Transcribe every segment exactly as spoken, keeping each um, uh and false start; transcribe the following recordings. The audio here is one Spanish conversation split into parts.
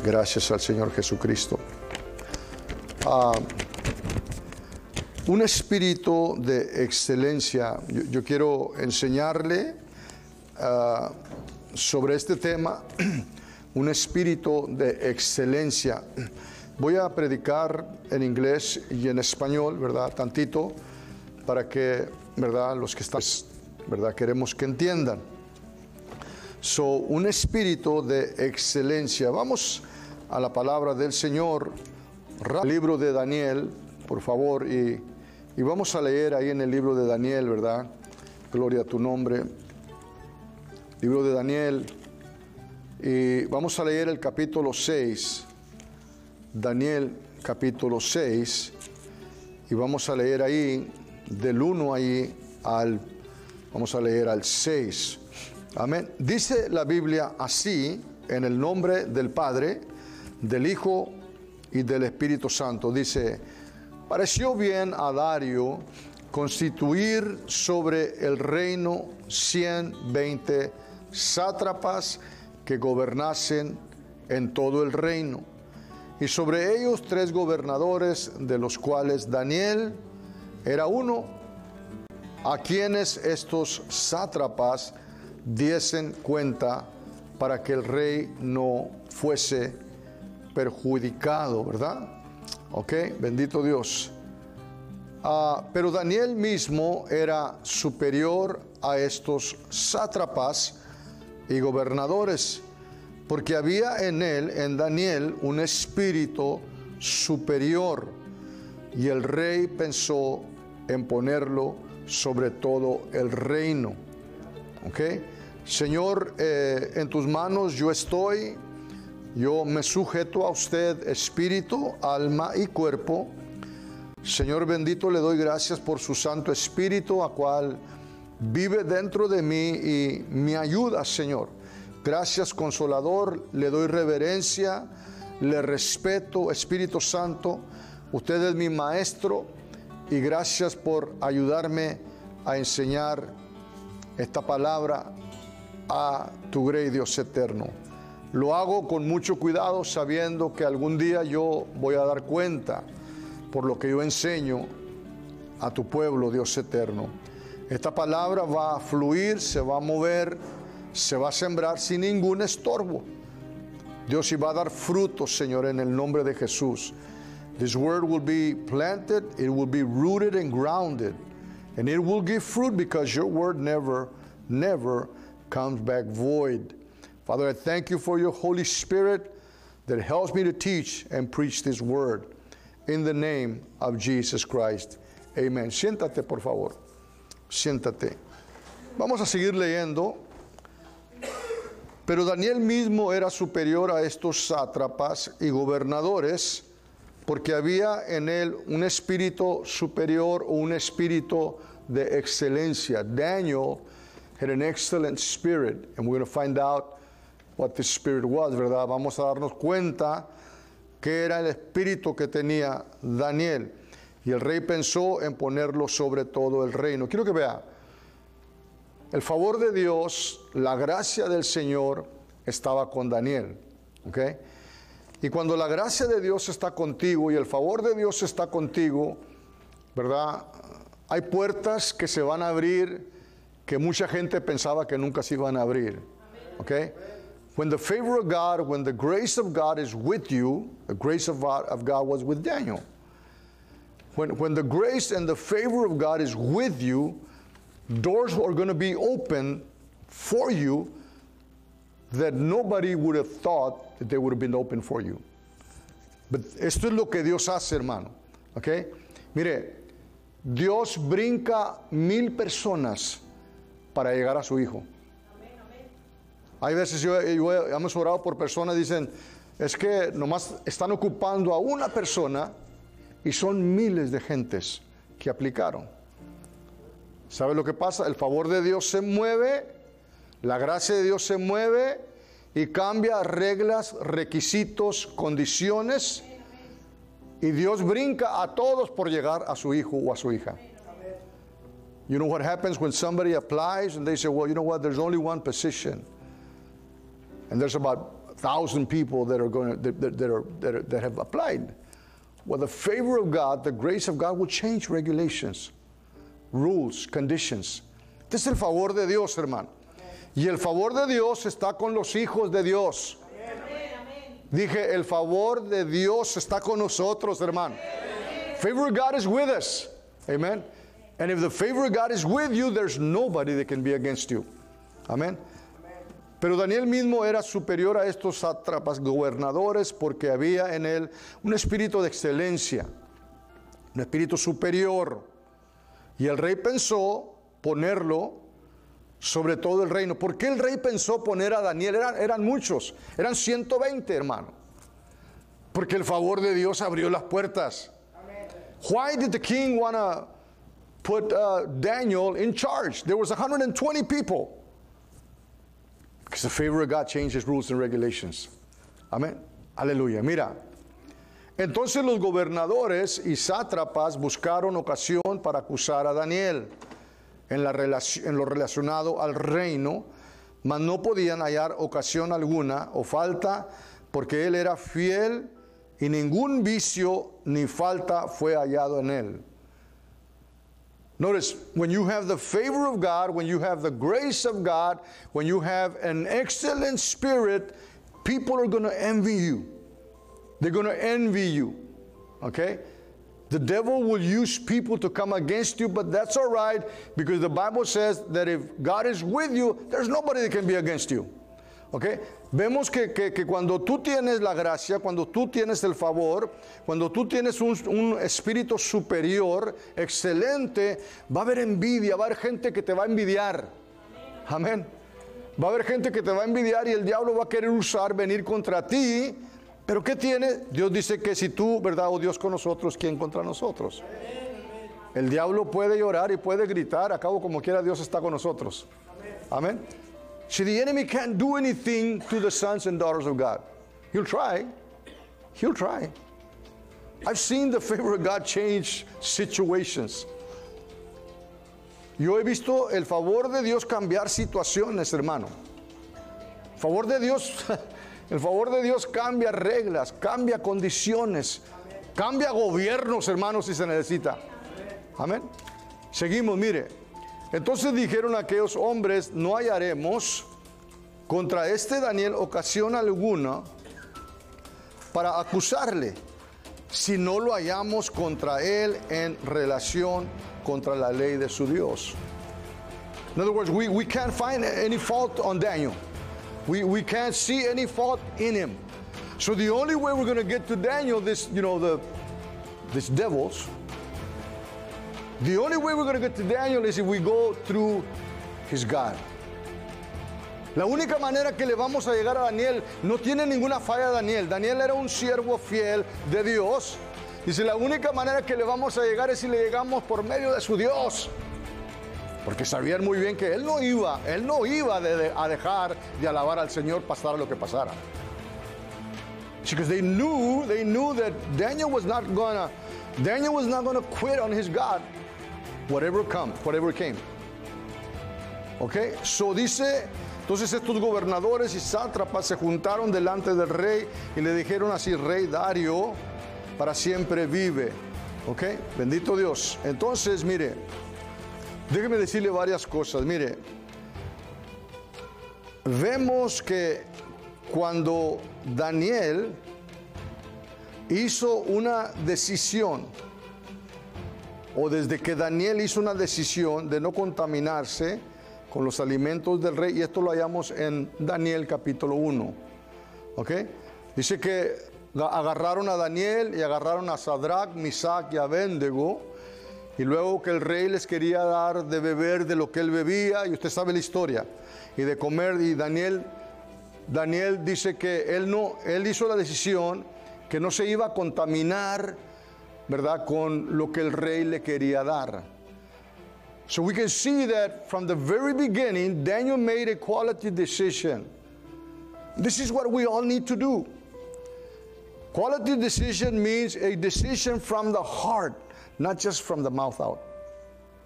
Gracias al Señor Jesucristo. Uh, un espíritu de excelencia. Yo, yo quiero enseñarle uh, sobre este tema, un espíritu de excelencia. Voy a predicar en inglés y en español, ¿verdad? Tantito, para que, ¿verdad? Los que están, ¿verdad? Queremos que entiendan. So, un espíritu de excelencia. Vamos a la palabra del Señor, el libro de Daniel, por favor, y, y vamos a leer ahí en el libro de Daniel, ¿verdad? Gloria a tu nombre. Libro de Daniel, y vamos a leer el capítulo seis, Daniel capítulo seis, y vamos a leer ahí del uno ahí al, vamos a leer al seis. Amén. Dice la Biblia así, en el nombre del Padre, del Hijo y del Espíritu Santo. Dice: pareció bien a Darío constituir sobre el reino ciento veinte sátrapas que gobernasen en todo el reino, y sobre ellos tres gobernadores, de los cuales Daniel era uno, a quienes estos sátrapas diesen cuenta para que el rey no fuese perjudicado, ¿verdad? Ok, bendito Dios. Uh, pero Daniel mismo era superior a estos sátrapas y gobernadores, porque había en él, en Daniel, un espíritu superior, y el rey pensó en ponerlo sobre todo el reino. Ok, Señor, eh, en tus manos yo estoy. Yo me sujeto a usted, espíritu, alma y cuerpo. Señor bendito, le doy gracias por su Santo Espíritu, a cual vive dentro de mí y me ayuda, Señor. Gracias, Consolador, le doy reverencia, le respeto, Espíritu Santo. Usted es mi maestro, y gracias por ayudarme a enseñar esta palabra a tu grey Dios eterno. Lo hago con mucho cuidado, sabiendo que algún día yo voy a dar cuenta por lo que yo enseño a tu pueblo, Dios eterno. Esta palabra va a fluir, se va a mover, se va a sembrar sin ningún estorbo. Dios, y va a dar frutos, Señor, en el nombre de Jesús. This word will be planted, it will be rooted and grounded, and it will give fruit, because your word never, never comes back void. Father, I thank you for your Holy Spirit that helps me to teach and preach this word. In the name of Jesus Christ. Amen. Siéntate, por favor. Siéntate. Vamos a seguir leyendo. Pero Daniel mismo era superior a estos sátrapas y gobernadores, porque había en él un espíritu superior, o un espíritu de excelencia. Daniel had an excellent spirit, and we're going to find out what the spirit was, ¿verdad? Vamos a darnos cuenta que era el espíritu que tenía Daniel. Y el rey pensó en ponerlo sobre todo el reino. Quiero que vea, el favor de Dios, la gracia del Señor estaba con Daniel, ¿ok? Y cuando la gracia de Dios está contigo y el favor de Dios está contigo, ¿verdad? Hay puertas que se van a abrir que mucha gente pensaba que nunca se iban a abrir, ¿ok? When the favor of God, when the grace of God is with you, the grace of God, of God was with Daniel. When, when the grace and the favor of God is with you, doors are going to be open for you that nobody would have thought that they would have been open for you. But esto es lo que Dios hace, hermano. ¿Ok? Mire, Dios brinca mil personas para llegar a su hijo. Hay veces yo, yo hemos orado por personas, dicen, es que nomás están ocupando a una persona y son miles de gentes que aplicaron. ¿Sabe lo que pasa? El favor de Dios se mueve, la gracia de Dios se mueve y cambia reglas, requisitos, condiciones, y Dios brinca a todos por llegar a su hijo o a su hija. You know what happens when somebody applies and they say, well, you know what, there's only one position. And there's about thousand people that are going to, that, that, are, that, are, that have applied. Well, the favor of God, the grace of God will change regulations, rules, conditions. Este es el favor de Dios, hermano. Y el favor de Dios está con los hijos de Dios. Dije, el favor de Dios está con nosotros, hermano. Favor of God is with us. Amen. And if the favor of God is with you, there's nobody that can be against you. Amen. Pero Daniel mismo era superior a estos sátrapas gobernadores porque había en él un espíritu de excelencia, un espíritu superior. Y el rey pensó ponerlo sobre todo el reino. ¿Por qué el rey pensó poner a Daniel? Eran, eran muchos, eran ciento veinte, hermano. Porque el favor de Dios abrió las puertas. Why did the king want to put uh, Daniel in charge? There was one hundred twenty people. Because the favor of God changes rules and regulations. Amén. Aleluya. Mira. Entonces los gobernadores y sátrapas buscaron ocasión para acusar a Daniel en, la relac- en lo relacionado al reino, mas no podían hallar ocasión alguna o falta, porque él era fiel y ningún vicio ni falta fue hallado en él. Notice, when you have the favor of God, when you have the grace of God, when you have an excellent spirit, people are going to envy you. They're going to envy you. Okay? The devil will use people to come against you, but that's all right, because the Bible says that if God is with you, there's nobody that can be against you. Okay? Vemos que, que, que cuando tú tienes la gracia, cuando tú tienes el favor, cuando tú tienes un, un espíritu superior, excelente, va a haber envidia, va a haber gente que te va a envidiar. Amén. Va a haber gente que te va a envidiar y el diablo va a querer usar, venir contra ti. Pero ¿qué tiene? Dios dice que si tú, ¿verdad? O Dios con nosotros, ¿quién contra nosotros? El diablo puede llorar y puede gritar, a cabo como quiera Dios está con nosotros. Amén. See, the enemy can't do anything to the sons and daughters of God. He'll try. He'll try. I've seen the favor of God change situations. Yo he visto el favor de Dios cambiar situaciones, hermano. El favor de Dios, el favor de Dios cambia reglas, cambia condiciones, cambia gobiernos, hermanos, si se necesita. Amén. Seguimos, mire. Entonces dijeron aquellos hombres, no hallaremos contra este Daniel ocasión alguna para acusarle, si no lo hallamos contra él en relación contra la ley de su Dios. In other words, we, we can't find any fault on Daniel. We, we can't see any fault in him. So the only way we're going to get to Daniel, this, you know, the, these devils, the only way we're going to get to Daniel is if we go through his God. La única manera que le vamos a llegar a Daniel, no tiene ninguna falla Daniel. Daniel era un siervo fiel de Dios. Dice, la única manera que le vamos a llegar es si le llegamos por medio de su Dios. Porque sabían muy bien que él no iba, él no iba de, de, a dejar de alabar al Señor pasara lo que pasara. Because they knew, they knew that Daniel was not gonna, Daniel was not gonna quit on his God. Whatever come, whatever came. Ok, so dice, entonces estos gobernadores y sátrapas se juntaron delante del rey y le dijeron así, Rey Darío, para siempre vive. Ok, bendito Dios. Entonces, mire, déjeme decirle varias cosas. Mire, vemos que cuando Daniel hizo una decisión, o desde que Daniel hizo una decisión de no contaminarse con los alimentos del rey, y esto lo hallamos en Daniel capítulo uno, ¿ok? Dice que agarraron a Daniel y agarraron a Sadrach, Misac y Abednego, y luego que el rey les quería dar de beber de lo que él bebía, y usted sabe la historia, y de comer, y Daniel, Daniel dice que él no, él hizo la decisión que no se iba a contaminar, ¿verdad?, con lo que el rey le quería dar. So we can see that from the very beginning, Daniel made a quality decision. This is what we all need to do. Quality decision means a decision from the heart, not just from the mouth out.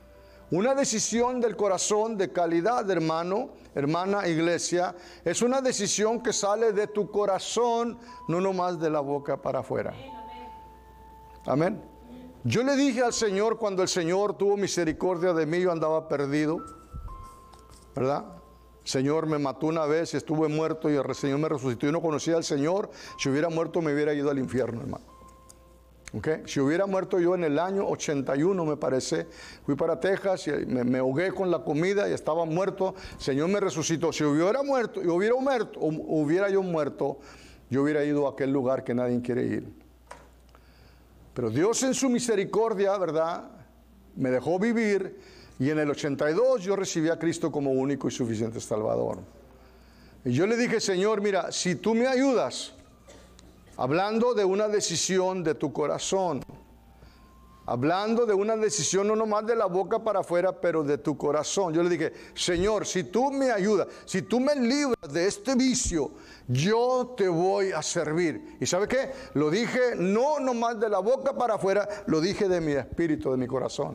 Una decisión del corazón de calidad, hermano, hermana, iglesia, es una decisión que sale de tu corazón, no nomás de la boca para afuera. Amén. Yo le dije al Señor cuando el Señor tuvo misericordia de mí, yo andaba perdido, ¿verdad? El Señor me mató una vez y estuve muerto y el Señor me resucitó. Yo no conocía al Señor. Si hubiera muerto me hubiera ido al infierno, hermano. Okay. Si hubiera muerto yo en el año ochenta y uno, me parece, fui para Texas y me, me ahogué con la comida y estaba muerto. El Señor me resucitó. Si hubiera muerto, y hubiera muerto, o hubiera yo muerto, yo hubiera ido a aquel lugar que nadie quiere ir. Pero Dios en su misericordia, ¿verdad?, me dejó vivir, y en el ochenta y dos yo recibí a Cristo como único y suficiente Salvador. Y yo le dije, Señor, mira, si tú me ayudas, hablando de una decisión de tu corazón, hablando de una decisión no nomás de la boca para afuera, pero de tu corazón. Yo le dije, Señor, si tú me ayudas, si tú me libras de este vicio, yo te voy a servir. ¿Y sabe qué? Lo dije no nomás de la boca para afuera, lo dije de mi espíritu, de mi corazón.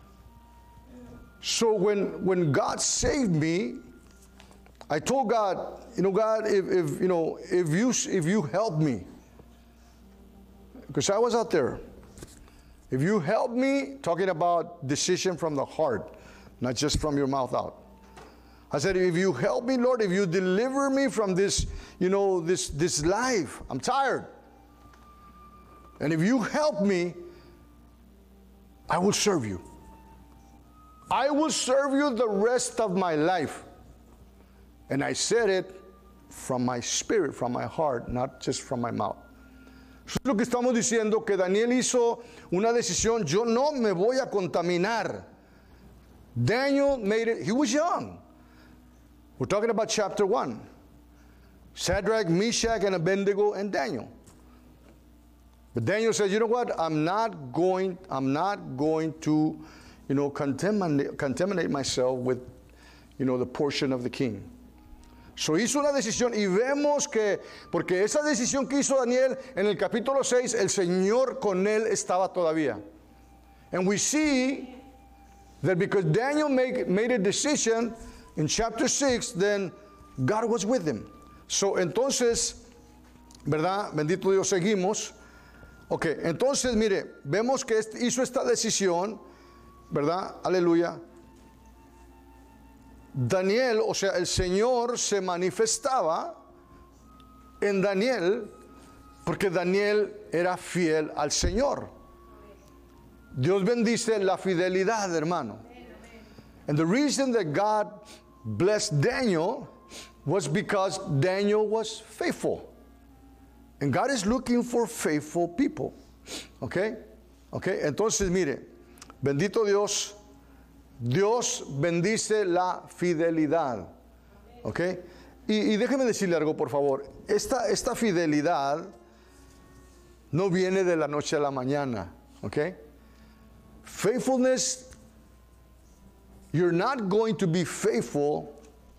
So when, when God saved me, I told God, you know, God, if, if you know, if you if you help me, because I was out there. If you help me, talking about decision from the heart, not just from your mouth out. I said, if you help me, Lord, if you deliver me from this, you know, this, this life, I'm tired. And if you help me, I will serve you. I will serve you the rest of my life. And I said it from my spirit, from my heart, not just from my mouth. Eso es lo que estamos diciendo, que Daniel hizo una decisión. Yo no me voy a contaminar. Daniel made it. He was young. We're talking about chapter one. Shadrach, Meshach, and Abednego, and Daniel. But Daniel says, you know what? I'm not going, I'm not going to, you know, contaminate, contaminate myself with, you know, the portion of the king. So hizo una decisión y vemos que, porque esa decisión que hizo Daniel en el capítulo seis, el Señor con él estaba todavía. And we see that because Daniel make, made a decision in chapter six, then God was with him. So entonces, ¿verdad? Bendito Dios, seguimos. Ok, entonces mire, vemos que hizo esta decisión, ¿verdad? Aleluya. Daniel, o sea, el Señor se manifestaba en Daniel porque Daniel era fiel al Señor. Dios bendice la fidelidad, hermano. And the reason that God blessed Daniel was because Daniel was faithful. And God is looking for faithful people. Okay? Okay? Entonces, mire, bendito Dios. Dios bendice la fidelidad. ¿Ok? Y, y déjeme decirle algo, por favor. Esta, esta fidelidad no viene de la noche a la mañana. ¿Ok? Faithfulness, you're not going to be faithful.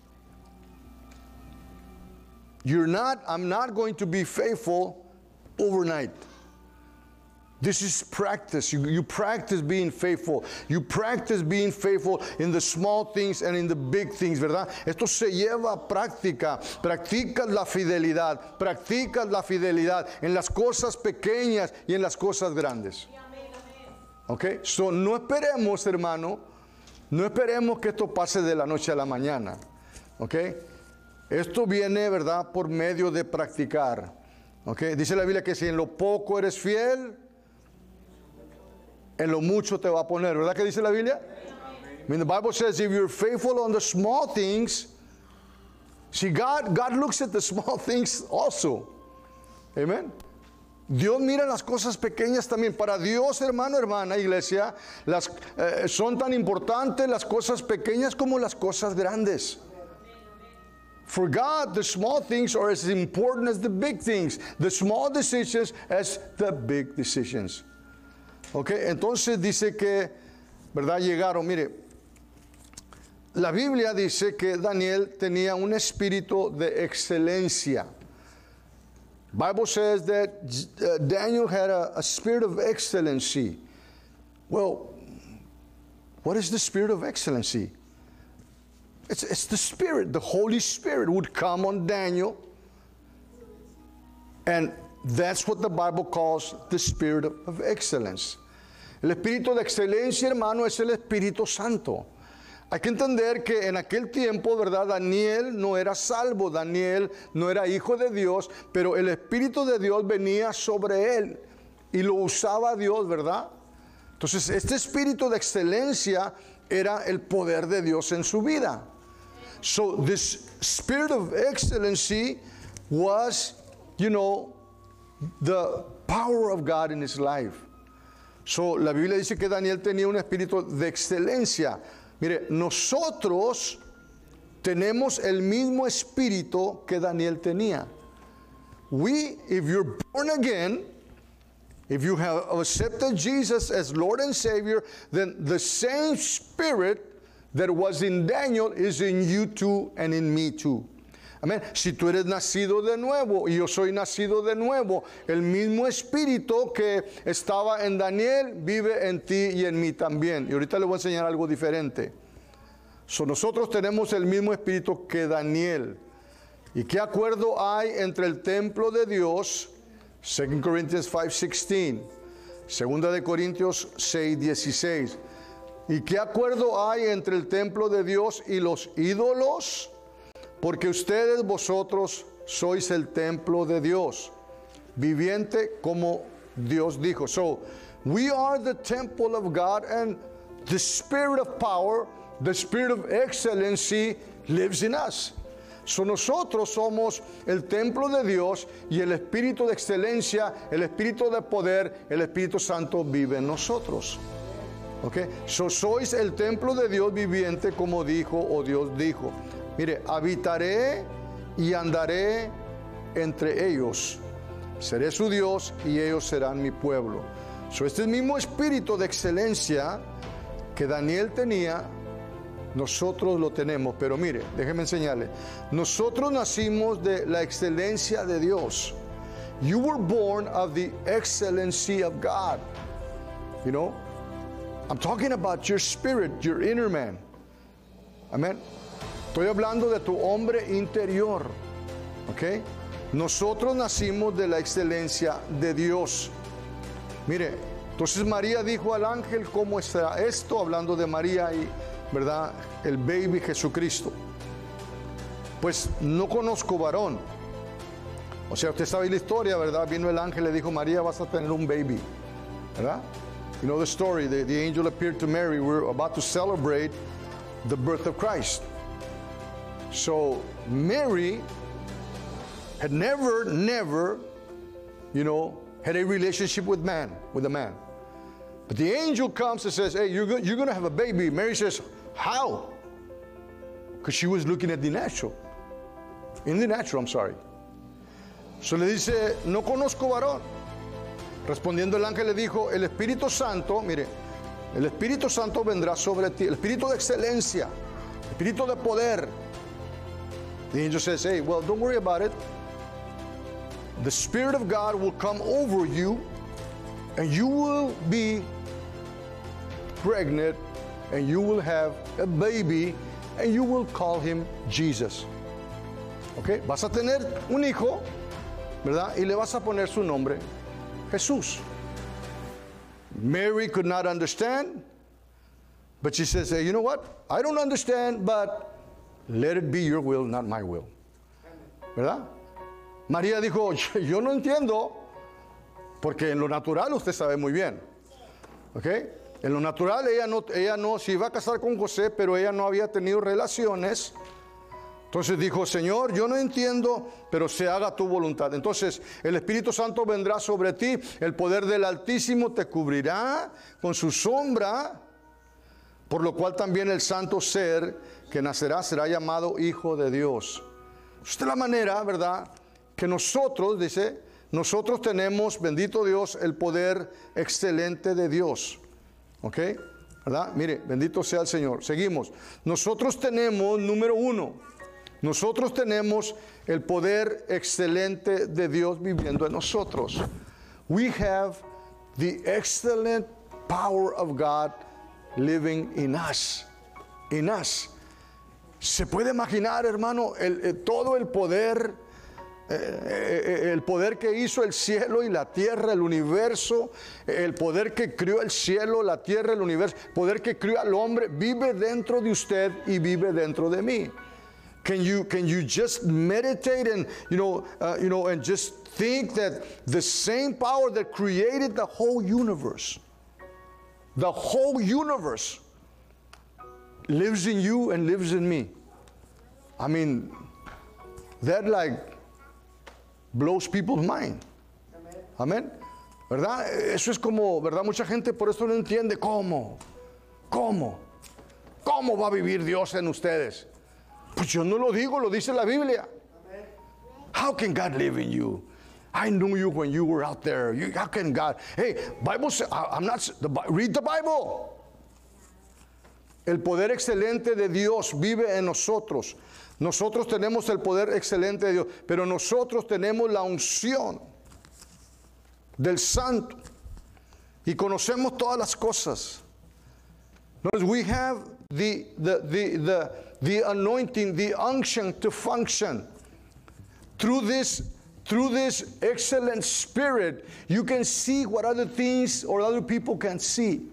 You're not, I'm not going to be faithful overnight. This is practice. You, you practice being faithful. You practice being faithful in the small things and in the big things, ¿verdad? Esto se lleva a práctica. Practicas la fidelidad. Practicas la fidelidad en las cosas pequeñas y en las cosas grandes. ¿Ok? So, no esperemos, hermano, no esperemos que esto pase de la noche a la mañana. ¿Ok? Esto viene, ¿verdad?, por medio de practicar. ¿Ok? Dice la Biblia que si en lo poco eres fiel, en lo mucho te va a poner, ¿verdad que dice la Biblia? I mean, the Bible says if you're faithful on the small things, see, God, God looks at the small things also. Amen. Dios mira las cosas pequeñas también. Para Dios, hermano, hermana, iglesia, las, eh, son tan importantes las cosas pequeñas como las cosas grandes. For God, the small things are as important as the big things. The small decisions as the big decisions. Ok, entonces dice que, ¿verdad? Llegaron, mire, la Biblia dice que Daniel tenía un espíritu de excelencia. Bible says that uh, Daniel had a, a spirit of excellency. Well, What is the spirit of excellency? It's, it's the Spirit. The Holy Spirit would come on Daniel. And that's what the Bible calls the spirit of, of excellence. El espíritu de excelencia, hermano, es el Espíritu Santo. Hay que entender que en aquel tiempo, ¿verdad? Daniel no era salvo, Daniel no era hijo de Dios, pero el Espíritu de Dios venía sobre él y lo usaba Dios, ¿verdad? Entonces, este espíritu de excelencia era el poder de Dios en su vida. So, this spirit of excellency was, you know, the power of God in his life. So, la Biblia dice que Daniel tenía un espíritu de excelencia. Mire, nosotros tenemos el mismo espíritu que Daniel tenía. We, if you're born again, if you have accepted Jesus as Lord and Savior, then the same spirit that was in Daniel is in you too and in me too. Amén. Si tú eres nacido de nuevo y yo soy nacido de nuevo, el mismo espíritu que estaba en Daniel vive en ti y en mí también. Y ahorita le voy a enseñar algo diferente. So, nosotros tenemos el mismo espíritu que Daniel. ¿Y qué acuerdo hay entre el templo de Dios? Second Corinthians five sixteen. Segunda de Corintios seis dieciséis. ¿Y qué acuerdo hay entre el templo de Dios y los ídolos? Porque ustedes, vosotros, sois el templo de Dios, viviente como Dios dijo. So, we are the temple of God, and the spirit of power, the spirit of excellency lives in us. So, nosotros somos el templo de Dios y el espíritu de excelencia, el espíritu de poder, el Espíritu Santo vive en nosotros. Okay? So, sois el templo de Dios viviente como dijo o Dios dijo. Mire, habitaré y andaré entre ellos. Seré su Dios y ellos serán mi pueblo. So, este mismo espíritu de excelencia que Daniel tenía, nosotros lo tenemos. Pero mire, déjeme enseñarle. Nosotros nacimos de la excelencia de Dios. You were born of the excellency of God. You know, I'm talking about your spirit, your inner man. Amen. Estoy hablando de tu hombre interior, ¿ok? Nosotros nacimos de la excelencia de Dios. Mire, entonces María dijo al ángel, ¿cómo está esto? Hablando de María y, ¿verdad? El baby Jesucristo. Pues no conozco varón. O sea, usted sabe la historia, ¿verdad? Vino el ángel y le dijo, María, vas a tener un baby, ¿verdad? You know the story, the, the angel appeared to Mary. We're about to celebrate the birth of Christ. So Mary had never, never, you know, had a relationship with man, with a man. But the angel comes and says, hey, you're, go- you're going to have a baby. Mary says, how? Because she was looking at the natural. In the natural, I'm sorry. So le dice, no conozco varón. Respondiendo el ángel le dijo, el Espíritu Santo, mire, el Espíritu Santo vendrá sobre ti, el Espíritu de excelencia, el Espíritu de poder. The angel says, hey, well, don't worry about it. The Spirit of God will come over you, and you will be pregnant, and you will have a baby, and you will call him Jesus. Okay? Vas a tener un hijo, ¿verdad? Y le vas a poner su nombre, Jesús. Mary could not understand, but she says, hey, you know what? I don't understand, but let it be your will, not my will. ¿Verdad? María dijo, yo no entiendo, porque en lo natural usted sabe muy bien. ¿Ok? En lo natural ella no, ella no se iba a casar con José, pero ella no había tenido relaciones. Entonces dijo, Señor, yo no entiendo, pero se haga tu voluntad. Entonces el Espíritu Santo vendrá sobre ti, el poder del Altísimo te cubrirá con su sombra, por lo cual también el santo ser que nacerá será llamado Hijo de Dios. Esta es la manera, ¿verdad?, que nosotros, dice, nosotros tenemos, bendito Dios, el poder excelente de Dios. ¿Ok? ¿Verdad? Mire, bendito sea el Señor. Seguimos. Nosotros tenemos, número uno, nosotros tenemos el poder excelente de Dios viviendo en nosotros. We have the excellent power of God living in us. In us. ¿Se puede imaginar, hermano, el, el, todo el poder, eh, el poder que hizo el cielo y la tierra, el universo, el poder que crió el cielo, la tierra, el universo, el poder que crió al hombre, vive dentro de usted y vive dentro de mí? Can you, can you just meditate and, you know, uh, you know, and just think that the same power that created the whole universe, the whole universe, lives in you and lives in me? I mean, that like blows people's mind. Amén. ¿Verdad? Eso es como, ¿verdad? Mucha gente por eso no entiende cómo. ¿Cómo? ¿Cómo va a vivir Dios en ustedes? Pues yo no lo digo, lo dice la Biblia. How can God live in you? I knew you when you were out there. You, how can God? Hey, Bible says, I'm not, the, read the Bible. El poder excelente de Dios vive en nosotros. Nosotros tenemos el poder excelente de Dios, pero nosotros tenemos la unción del Santo y conocemos todas las cosas. Notice, we have the, the, the, the, the anointing, the unction to function. Through this, through this excellent spirit, you can see what other things or other people can see.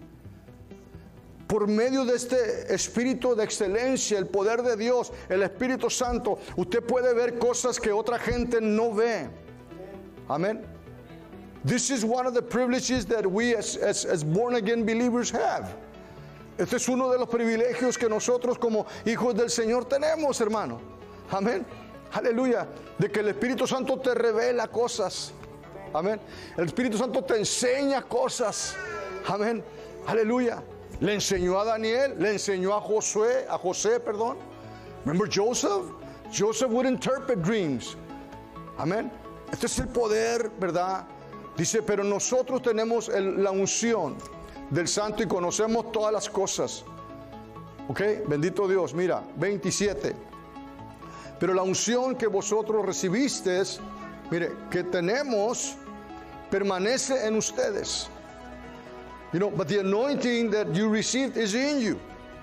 Por medio de este espíritu de excelencia, el poder de Dios, el Espíritu Santo, usted puede ver cosas que otra gente no ve. Amén. This is one of the privileges that we as, as, as born again believers have. Este es uno de los privilegios que nosotros como hijos del Señor tenemos, hermano. Amén. Aleluya. De que el Espíritu Santo te revela cosas. Amén. El Espíritu Santo te enseña cosas. Amén. Aleluya. Le enseñó a Daniel, le enseñó a Josué, a José, perdón. Remember Joseph? Joseph would interpret dreams. Amén. Este es el poder, ¿verdad? Dice, pero nosotros tenemos el, la unción del Santo y conocemos todas las cosas. Ok, bendito Dios. Mira, veintisiete. Pero la unción que vosotros recibisteis, mire, que tenemos, permanece en ustedes. You know, but the anointing that you received is in you.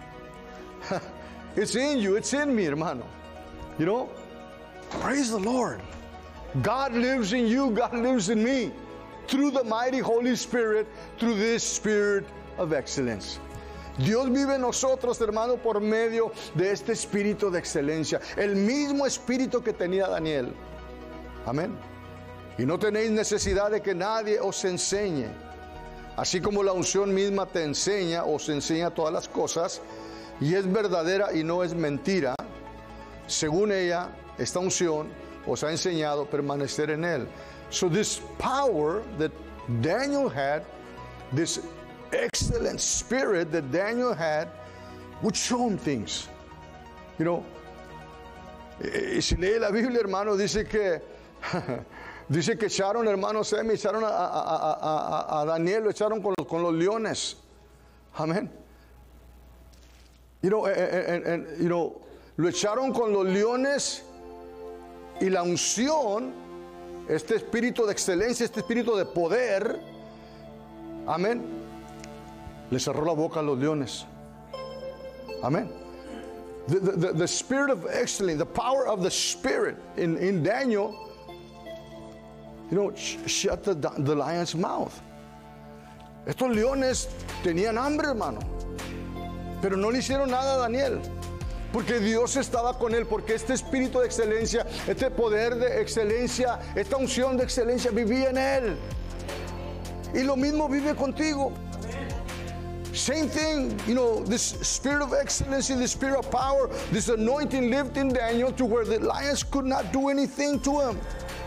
It's in you. It's in me, hermano. You know, praise the Lord. God lives in you. God lives in me. Through the mighty Holy Spirit, through this spirit of excellence. Dios vive en nosotros, hermano, por medio de este espíritu de excelencia. El mismo espíritu que tenía Daniel. Amén. Y no tenéis necesidad de que nadie os enseñe. Así como la unción misma te enseña, os enseña todas las cosas, y es verdadera y no es mentira, según ella, esta unción os ha enseñado permanecer en él. So this power that Daniel had, this excellent spirit that Daniel had, would show him things. You know, y si lee la Biblia, hermano, dice que dice que echaron, hermano Semi, echaron a, a, a, a, a Daniel, lo echaron con los, con los leones. Amén. You know, and, and, and, you know, lo echaron con los leones y la unción, este espíritu de excelencia, este espíritu de poder, amén, le cerró la boca a los leones. Amén. The, the, the spirit of excellence, the power of the spirit in, in Daniel, you know, shut the, the lion's mouth. Estos leones tenían hambre, hermano, pero no le hicieron nada a Daniel, porque Dios estaba con él, porque este espíritu de excelencia, este poder de excelencia, esta unción de excelencia vivía en él. Y lo mismo vive contigo. Same thing, you know, this spirit of excellency, this spirit of power, this anointing lived in Daniel to where the lions could not do anything to him.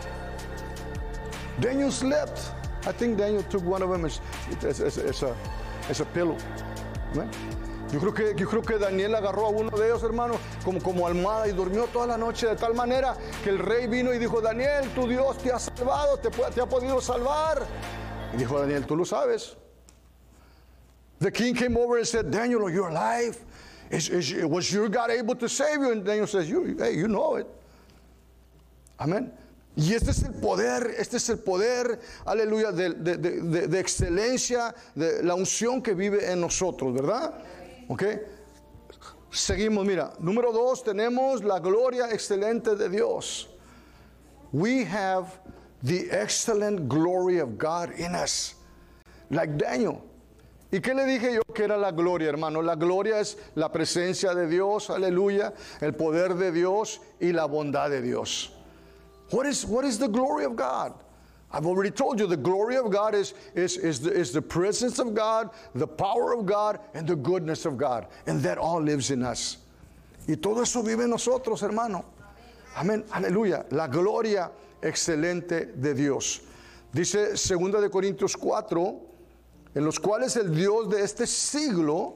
Daniel slept. I think Daniel took one of them as, as, as, as, a, as a pillow. ¿Ven? Yo creo que, yo creo que Daniel agarró a uno de ellos, hermano, como, como almohada y durmió toda la noche de tal manera que el rey vino y dijo, Daniel, tu Dios te ha salvado, te, te ha podido salvar. Y dijo Daniel, tú lo sabes. The king came over and said, Daniel, are you alive? Is, is, was your God able to save you? And Daniel says, you, hey, you know it. Amen. Y este es el poder, este es el poder, aleluya, de, de, de, de excelencia, de la unción que vive en nosotros, ¿verdad? Ok. Seguimos, mira. Número dos, tenemos la gloria excelente de Dios. We have the excellent glory of God in us. Like Daniel. ¿Y qué le dije yo que era la gloria, hermano? La gloria es la presencia de Dios, aleluya, el poder de Dios y la bondad de Dios. What is, what is the glory of God? I've already told you the glory of God is, is, is, the, is the presence of God, the power of God, and the goodness of God. And that all lives in us. Y todo eso vive en nosotros, hermano. Amén, aleluya. La gloria excelente de Dios. Dice segunda de Corintios cuatro, en los cuales el Dios de este siglo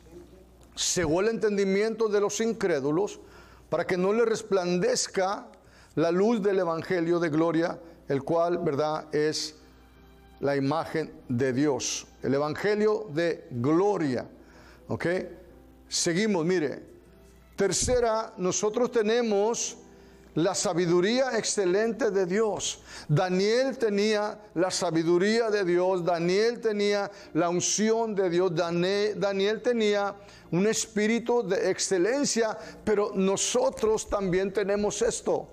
cegó el entendimiento de los incrédulos para que no le resplandezca la luz del evangelio de gloria, el cual, verdad, es la imagen de Dios. El evangelio de gloria. ¿Ok? Seguimos, mire. Tercera, nosotros tenemos la sabiduría excelente de Dios. Daniel tenía la sabiduría de Dios. Daniel tenía la unción de Dios. Daniel, Daniel tenía un espíritu de excelencia, pero nosotros también tenemos esto.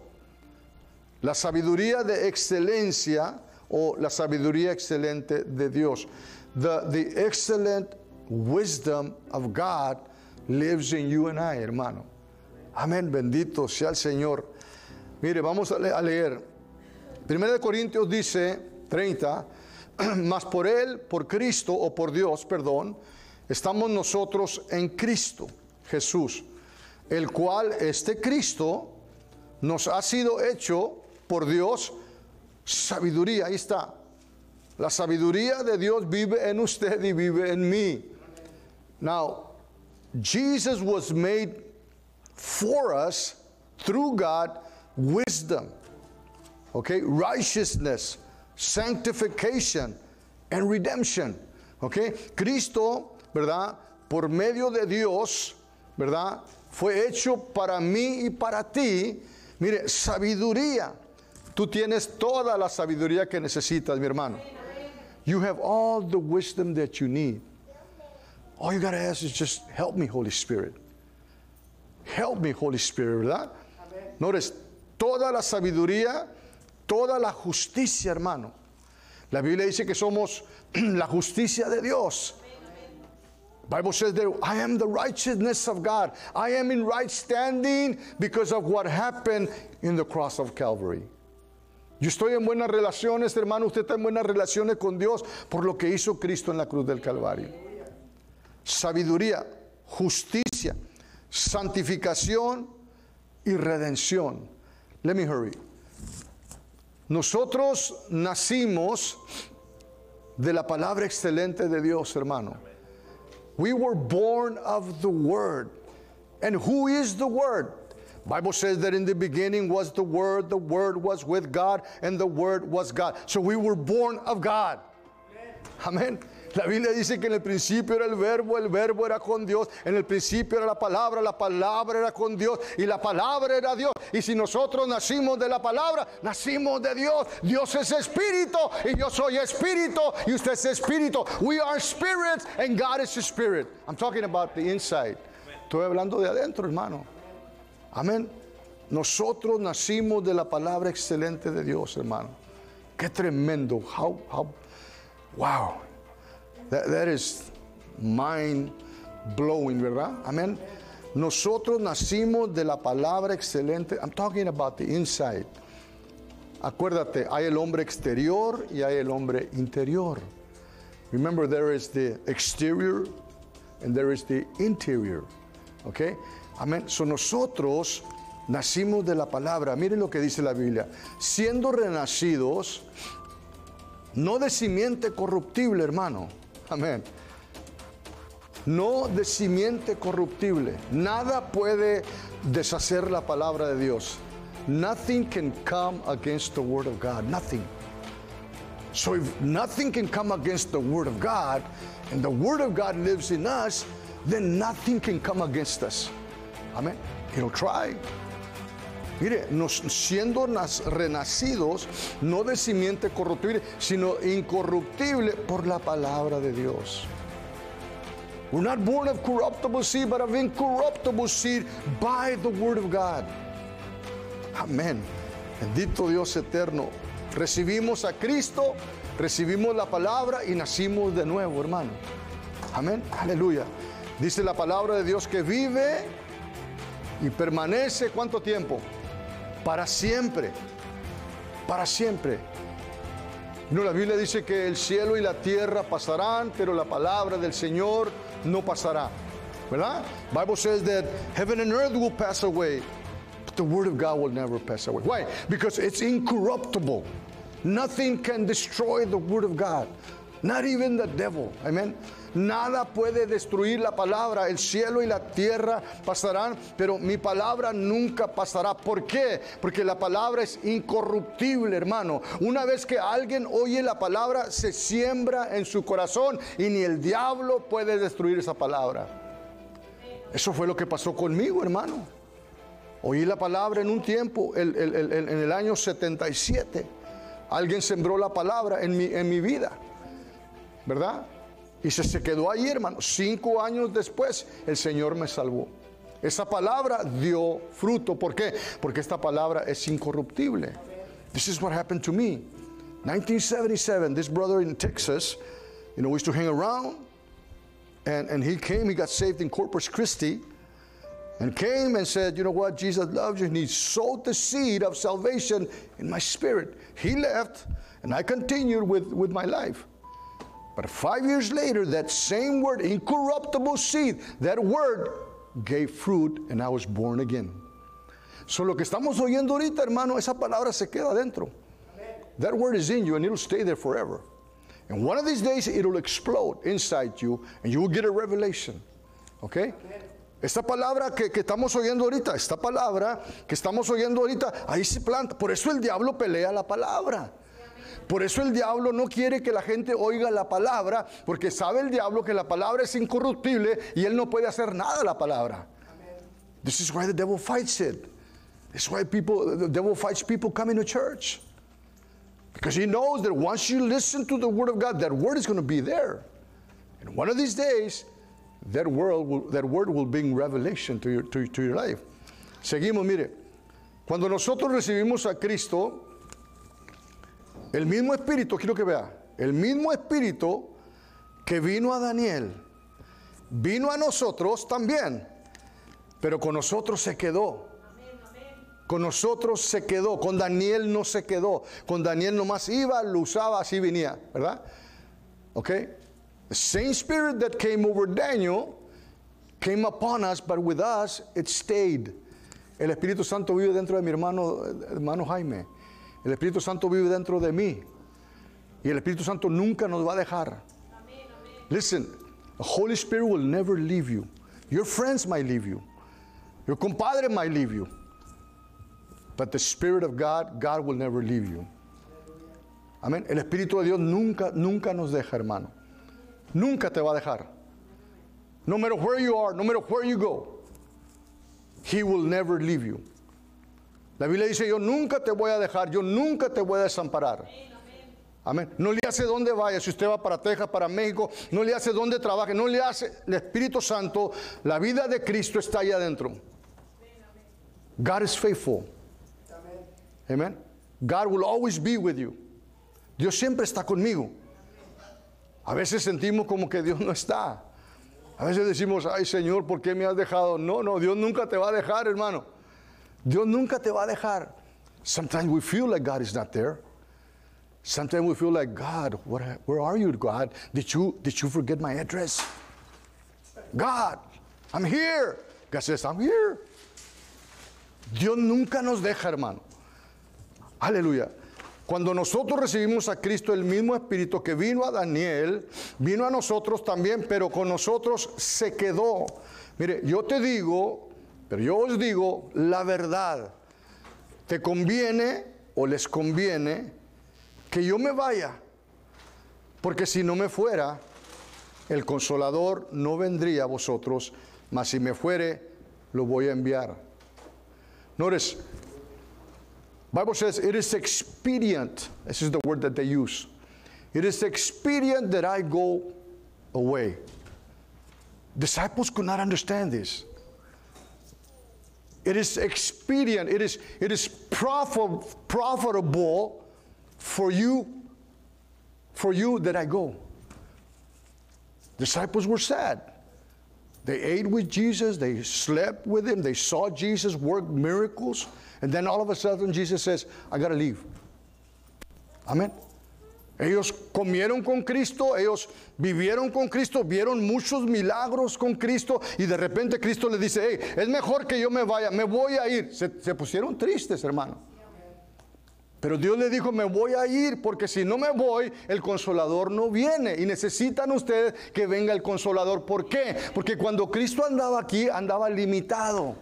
La sabiduría de excelencia o la sabiduría excelente de Dios. The, the excellent wisdom of God lives in you and I, hermano. Amén, bendito sea el Señor. Mire, vamos a, le a leer. Primera de Corintios dice, treinta, mas por Él, por Cristo o por Dios, perdón, estamos nosotros en Cristo, Jesús, el cual este Cristo nos ha sido hecho por Dios sabiduría. Ahí está. La sabiduría de Dios vive en usted y vive en mí. Now, Jesus was made for us through God wisdom, okay, righteousness, sanctification, and redemption, okay. Cristo, ¿verdad? Por medio de Dios, ¿verdad? Fue hecho para mí y para ti. Mire, sabiduría. Tú tienes toda la sabiduría que necesitas, mi hermano. You have all the wisdom that you need. All you got to ask is just help me, Holy Spirit. Help me, Holy Spirit, ¿verdad? Notice, toda la sabiduría, toda la justicia, hermano. La Biblia dice que somos la justicia de Dios. The Bible says that I am the righteousness of God. I am in right standing because of what happened in the cross of Calvary. Yo estoy en buenas relaciones, hermano. Usted está en buenas relaciones con Dios por lo que hizo Cristo en la cruz del Calvario. Sabiduría, justicia, santificación y redención. Let me hurry. Nosotros nacimos de la palabra excelente de Dios, hermano. We were born of the Word. And who is the Word? Bible says that in the beginning was the Word, the Word was with God, and the Word was God. So we were born of God. Amén. La Biblia dice que en el principio era el verbo, el verbo era con Dios, en el principio era la palabra, la palabra era con Dios y la palabra era Dios. Y si nosotros nacimos de la palabra, nacimos de Dios. Dios es espíritu y yo soy espíritu y usted es espíritu. We are spirits and God is a spirit. I'm talking about the inside. Estoy hablando de adentro, hermano. Amén. Nosotros nacimos de la palabra excelente de Dios, hermano. Qué tremendo. How, how, wow. That, that is mind blowing, ¿verdad? Amén. Nosotros nacimos de la palabra excelente. I'm talking about the inside. Acuérdate, hay el hombre exterior y hay el hombre interior. Remember, there is the exterior and there is the interior. Okay? Amén. So nosotros nacimos de la palabra. Miren lo que dice la Biblia. Siendo renacidos, no de simiente corruptible, hermano. Amén. No de simiente corruptible. Nada puede deshacer la palabra de Dios. Nothing can come against the word of God. Nothing. So if nothing can come against the word of God, and the word of God lives in us, then nothing can come against us. Amen. It'll try. Mire, nos, siendo nas, renacidos, no de simiente corruptible, sino incorruptible por la palabra de Dios. We're not born of corruptible seed, but of incorruptible seed by the word of God. Amén. Bendito Dios eterno. Recibimos a Cristo, recibimos la palabra y nacimos de nuevo, hermano. Amén. Aleluya. Dice la palabra de Dios que vive y permanece, ¿cuánto tiempo? Para siempre. Para siempre. No, la Biblia dice que el cielo y la tierra pasarán, pero la palabra del Señor no pasará. ¿Verdad? Bible says that heaven and earth will pass away, but the word of God will never pass away. Why? Because it's incorruptible. Nothing can destroy the word of God. Not even the devil. Amen. Nada puede destruir la palabra. El cielo y la tierra pasarán, pero mi palabra nunca pasará. ¿Por qué? Porque la palabra es incorruptible, hermano. Una vez que alguien oye la palabra, se siembra en su corazón y ni el diablo puede destruir esa palabra. Eso fue lo que pasó conmigo, hermano. Oí la palabra en un tiempo, el, el, el, en el año setenta y siete. Alguien sembró la palabra en mi, en mi vida, ¿verdad? Y se, se quedó ahí, hermano. Cinco años después, el Señor me salvó. Esa palabra dio fruto. ¿Por qué? Porque esta palabra es incorruptible. This is what happened to me. nineteen seventy-seven, this brother in Texas, you know, we used to hang around. And, and he came, he got saved in Corpus Christi. And came and said, you know what, Jesus loves you. And he sowed the seed of salvation in my spirit. He left, and I continued with, with my life. But five years later, that same word, incorruptible seed, that word gave fruit, and I was born again. So lo que estamos oyendo ahorita, hermano, esa palabra se queda dentro. That word is in you, and it'll stay there forever. And one of these days, it'll explode inside you, and you will get a revelation. Okay? Esta palabra que, que estamos oyendo ahorita, esta palabra que estamos oyendo ahorita, ahí se planta. Por eso el diablo pelea la palabra. Por eso el diablo no quiere que la gente oiga la palabra, porque sabe el diablo que la palabra es incorruptible y él no puede hacer nada a la palabra. This is why the devil fights it. This is why people, the devil fights people coming to church. Because he knows that once you listen to the word of God, that word is going to be there. And one of these days, that word will, that word will bring revelation to your, to, to your life. Seguimos, mire. Cuando nosotros recibimos a Cristo, el mismo Espíritu, quiero que vea, el mismo Espíritu que vino a Daniel, vino a nosotros también, pero con nosotros se quedó. Con nosotros se quedó, con Daniel no se quedó. Con Daniel nomás iba, lo usaba, así venía, ¿verdad? ¿Ok? The same spirit that came over Daniel came upon us, but with us it stayed. El Espíritu Santo vive dentro de mi hermano, hermano Jaime. El Espíritu Santo vive dentro de mí. Y el Espíritu Santo nunca nos va a dejar. Amén, amén. Listen, the Holy Spirit will never leave you. Your friends might leave you. Your compadre might leave you. But the Spirit of God, God will never leave you. Amén. El Espíritu de Dios nunca, nunca nos deja, hermano. Nunca te va a dejar. No matter where you are, no matter where you go, He will never leave you. La Biblia dice, yo nunca te voy a dejar, yo nunca te voy a desamparar. Amén. No le hace dónde vaya, si usted va para Texas, para México, no le hace dónde trabaje, no le hace, el Espíritu Santo, la vida de Cristo está allá adentro. God is faithful. Amen. God will always be with you. Dios siempre está conmigo. A veces sentimos como que Dios no está. A veces decimos, ay Señor, ¿por qué me has dejado? No, no, Dios nunca te va a dejar, hermano. Dios nunca te va a dejar. Sometimes we feel like God is not there. Sometimes we feel like, God, what, where are you, God? Did you, did you forget my address? God, I'm here. God says, I'm here. Dios nunca nos deja, hermano. Aleluya. Cuando nosotros recibimos a Cristo, el mismo Espíritu que vino a Daniel, vino a nosotros también, pero con nosotros se quedó. Mire, yo te digo, pero yo os digo la verdad. ¿Te conviene o les conviene que yo me vaya? Porque si no me fuera, el Consolador no vendría a vosotros, mas si me fuere, lo voy a enviar. Notice, Bible says it is expedient. This is the word that they use. It is expedient that I go away. Disciples could not understand this. It is expedient. It is, it is profit, profitable for you, for you that I go. Disciples were sad. They ate with Jesus. They slept with him. They saw Jesus work miracles. And then all of a sudden Jesus says, I got to leave. Amén. Ellos comieron con Cristo, ellos vivieron con Cristo, vieron muchos milagros con Cristo y de repente Cristo les dice, hey, es mejor que yo me vaya, me voy a ir. Se, se pusieron tristes, hermano. Pero Dios le dijo, me voy a ir porque si no me voy, el Consolador no viene. Y necesitan ustedes que venga el Consolador. ¿Por qué? Porque cuando Cristo andaba aquí, andaba limitado.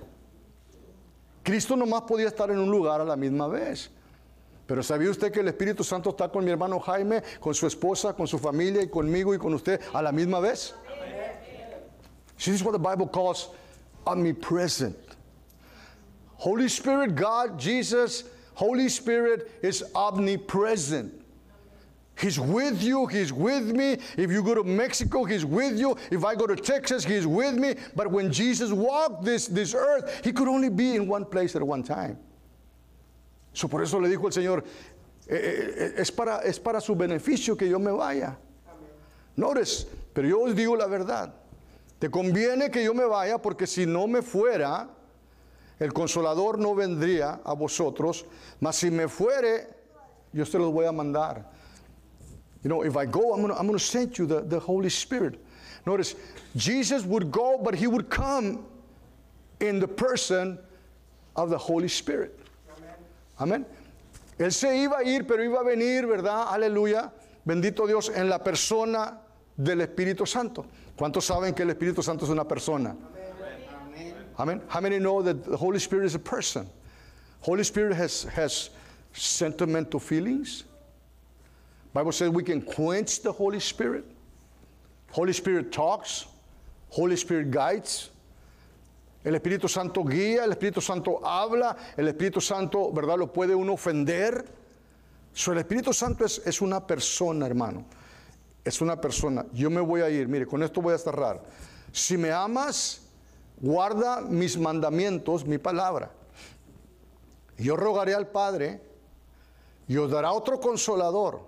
Cristo nomás podía estar en un lugar a la misma vez. Pero ¿sabía usted que el Espíritu Santo está con mi hermano Jaime, con su esposa, con su familia y conmigo y con usted a la misma vez? See, this is what the Bible calls omnipresent. Holy Spirit, God, Jesus, Holy Spirit is omnipresent. He's with you. He's with me. If you go to Mexico, he's with you. If I go to Texas, he's with me. But when Jesus walked this, this earth, he could only be in one place at one time. So por eso le dijo el Señor, eh, eh, es, para, es para su beneficio que yo me vaya. Notice, pero yo os digo la verdad. Te conviene que yo me vaya porque si no me fuera, el Consolador no vendría a vosotros. Mas si me fuere, yo se los voy a mandar. You know, if I go, I'm going I'm to send you the, the Holy Spirit. Notice, Jesus would go, but he would come in the person of the Holy Spirit. Amén. Él se iba a ir, pero iba a venir, ¿verdad? Aleluya. Bendito Dios, en la persona del Espíritu Santo. ¿Cuántos saben que el Espíritu Santo es una persona? Amén. Amén. How many know that the Holy Spirit is a person? Holy Spirit has, has sentimental feelings. Bible says we can quench the Holy Spirit. Holy Spirit talks. Holy Spirit guides. El Espíritu Santo guía, el Espíritu Santo habla, el Espíritu Santo, ¿verdad? Lo puede uno ofender. So, el Espíritu Santo es, es una persona, hermano. Es una persona. Yo me voy a ir, mire, con esto voy a cerrar. Si me amas, guarda mis mandamientos, mi palabra. Yo rogaré al Padre y os dará otro consolador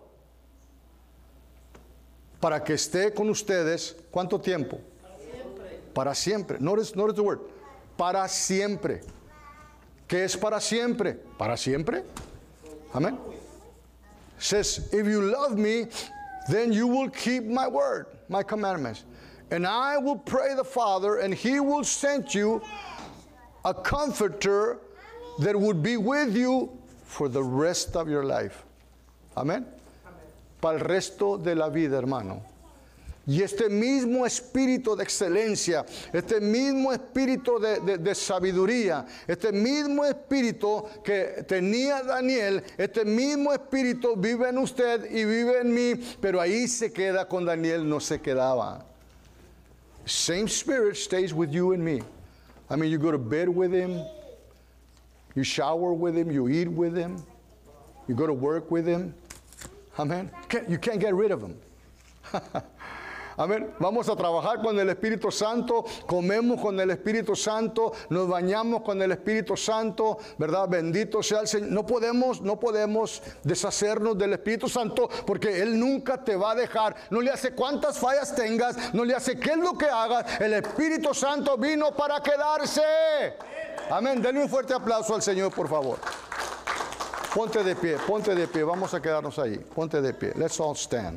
para que esté con ustedes, ¿cuánto tiempo? Para siempre. Notice, notice the word. Para siempre. ¿Qué es para siempre? Para siempre. Amén. Says, if you love me, then you will keep my word, my commandments. And I will pray the Father, and he will send you a comforter that would be with you for the rest of your life. Amén. Para el resto de la vida, hermano. Y este mismo espíritu de excelencia, este mismo espíritu de, de, de sabiduría, este mismo espíritu que tenía Daniel, este mismo espíritu vive en usted y vive en mí, pero ahí se queda con Daniel, no se quedaba. Same spirit stays with you and me. I mean, you go to bed with him, you shower with him, you eat with him, you go to work with him. Amen. You can't get rid of him. Amén. Vamos a trabajar con el Espíritu Santo, comemos con el Espíritu Santo, nos bañamos con el Espíritu Santo, ¿verdad? Bendito sea el Señor. No podemos, no podemos deshacernos del Espíritu Santo porque Él nunca te va a dejar. No le hace cuántas fallas tengas, no le hace qué es lo que hagas. El Espíritu Santo vino para quedarse. Amén. Denle un fuerte aplauso al Señor, por favor. Ponte de pie, ponte de pie. Vamos a quedarnos ahí. Ponte de pie. Let's all stand.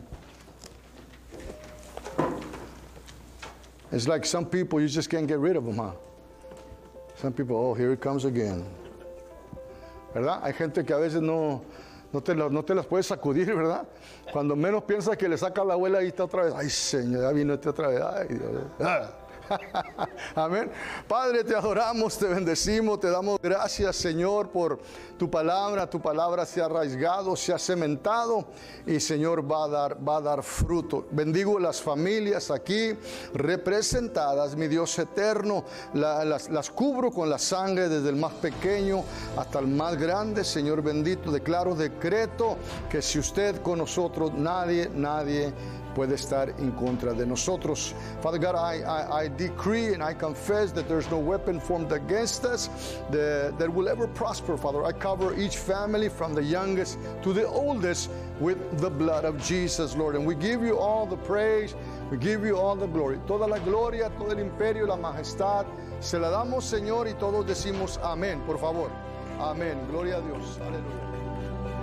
It's like some people, you just can't get rid of them, huh? Some people, oh, here it comes again. ¿Verdad? Hay gente que a veces no, no, te, la, no te las puedes sacudir, ¿verdad? Cuando menos piensas que le saca la abuela, ahí está otra vez. Ay, Señor, ya vino este otra vez. Ay, Dios. Ah. Amén. Padre, te adoramos, te bendecimos, te damos gracias, Señor, por tu palabra. Tu palabra se ha arraigado, se ha cementado y, Señor, va a dar, va a dar fruto. Bendigo las familias aquí representadas, mi Dios eterno. La, las, las cubro con la sangre desde el más pequeño hasta el más grande. Señor bendito, declaro, decreto que si usted con nosotros, nadie, nadie puede estar en contra de nosotros. Father God, I, I, I decree and I confess that there's no weapon formed against us that, that will ever prosper, Father. I cover each family from the youngest to the oldest with the blood of Jesus, Lord. And we give you all the praise, we give you all the glory. Toda la gloria, todo el imperio, la majestad, se la damos, Señor, y todos decimos amén, por favor. Amén. Gloria a Dios. Aleluya.